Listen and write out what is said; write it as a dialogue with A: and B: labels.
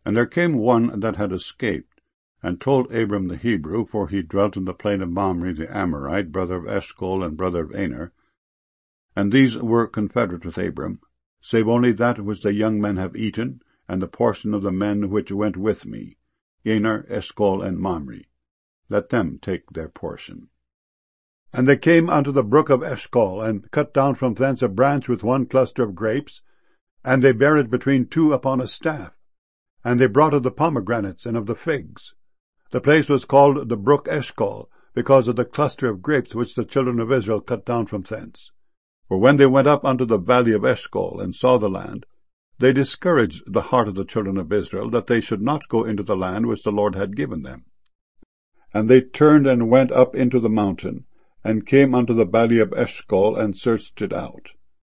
A: And there came one that had escaped, and told Abram the Hebrew, for he dwelt in the plain of Mamre the Amorite, brother of Eshcol and brother of Aner, and these were confederate with Abram, save only that which the young men have eaten, and the portion of the men which went with me, Aner, Eshcol, and Mamre. Let them take their portion. And they came unto the brook of Eshcol, and cut down from thence a branch with one cluster of grapes, and they bare it between two upon a staff. And they brought of the pomegranates and of the figs. The place was called the brook Eshcol, because of the cluster of grapes which the children of Israel cut down from thence. For when they went up unto the valley of Eshcol, and saw the land, they discouraged the heart of the children of Israel, that they should not go into the land which the Lord had given them. And they turned and went up into the mountain, and came unto the valley of Eshcol, and searched it out.